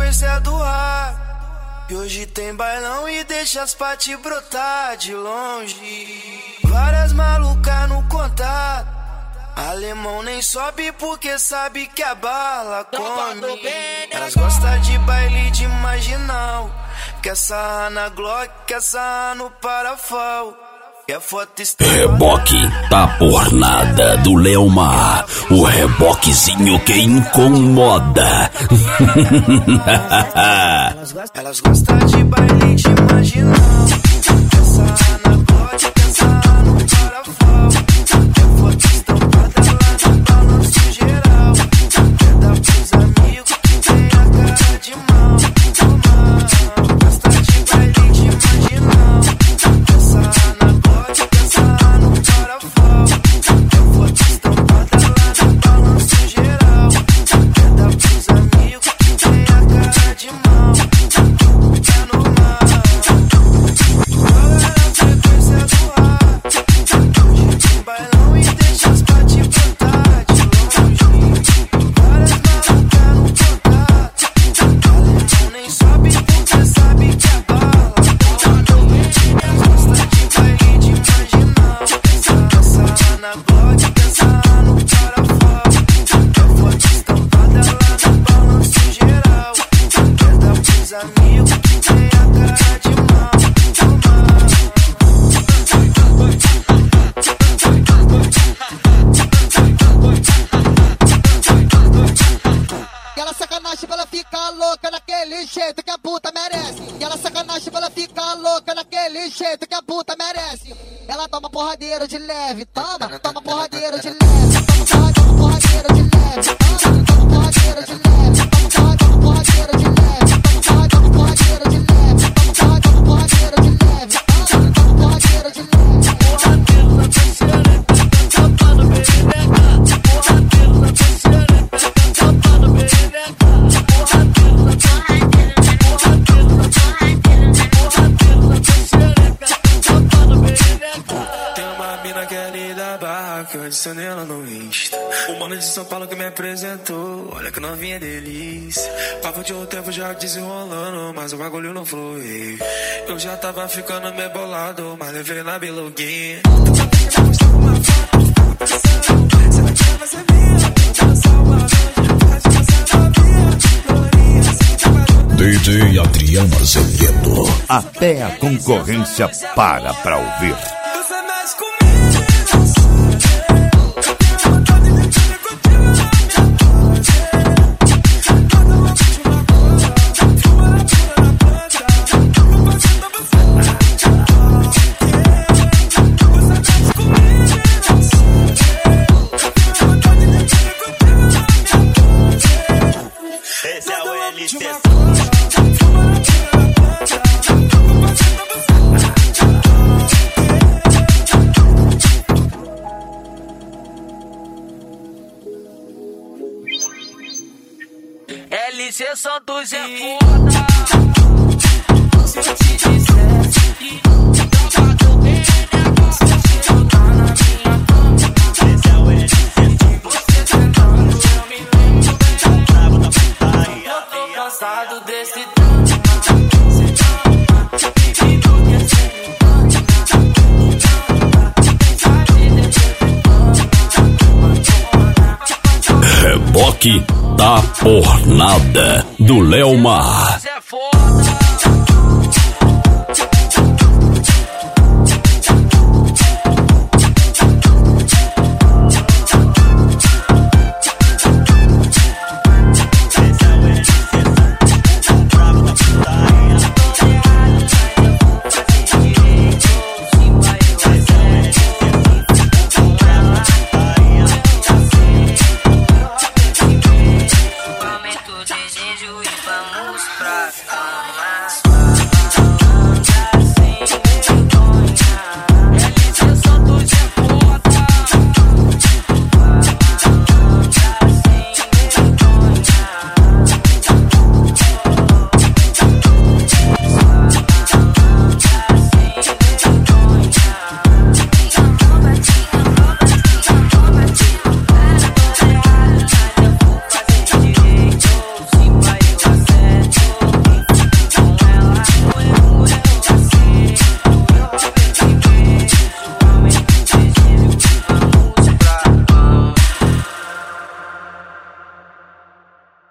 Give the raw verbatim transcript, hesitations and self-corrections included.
frequência do ar. E hoje tem bailão e deixa as paty brotar de longe. Várias malucas no contato. Alemão nem sobe porque sabe que a bala come. Elas gostam de baile de marginal. Quer sarrar na Glock, quer sarrar no Parafal. Quer foto Reboque tá por nada do Leomar. O reboquezinho que incomoda. Elas gostam, elas gostam de baile de marginal. Quer sarrar na Glock, quer sarrar no Parafal. Quer foto estampada lá no balanço geral. Quer dar pros amigos que tem a cara de mal. Gosta de baile de marginal. Quer sarrar na Glock, quer sarrar no Parafal. Quer foto estampada lá no balanço geral. Quer dar pros amigos que tem a cara de mal. É normal. Qual é a frequência do ar? Hoje tem bailão e deixa as paty brotar de longe. Várias malucas no contato. Alemão nem sobe porque sabe que a bala come. Gosta de baile de marginal. Quer sarrar na Glock, quer sarrar no Parafal. Quer foto estampada lá no balanço geral. Quer dar pros amigos que tem a cara de mal. Aquela sacanagem pra ela ficar louca daquele jeito que a puta merece. Aquela sacanagem pra ela ficar louca daquele jeito que a puta merece. Ela toma porradeira de leve, toma, toma porradeira de leve, toma, toma porradeira de leve, toma, toma porradeira de leve, toma, toma porradeira de leve, toma, toma porradeira de leve, toma, toma porradeira de leve, toma, toma porradeira de leve. Porradeiro na terceira, tampando o perereca. Porradeiro na terceira, tampando o perereca. Porradeiro na terceira, porradeiro na terceira, porradeiro na terceira, tampando o perereca. Tem uma mina que é ali da barra, que eu adicionei ela no Insta. O mano de São Paulo que me apresentou, olha que novinha delícia. Papo de um tempo já desenrolando, mas o bagulho não foi. Eu já tava ficando meio bolado, mas levei na biluguinha. D J Adriano Azevedo. Até a concorrência para pra ouvir. Esse é o L C. L C Santos é foda. Se eu te dissesse que tropa do perereca, você jogar na minha cama. Esse é o L C. Você tentando, eu me lembro bem. Bravo da putaria. Eu tô cansado desse drama. Você ama, e do que você me ama. Reboque tá por nada do Leomar.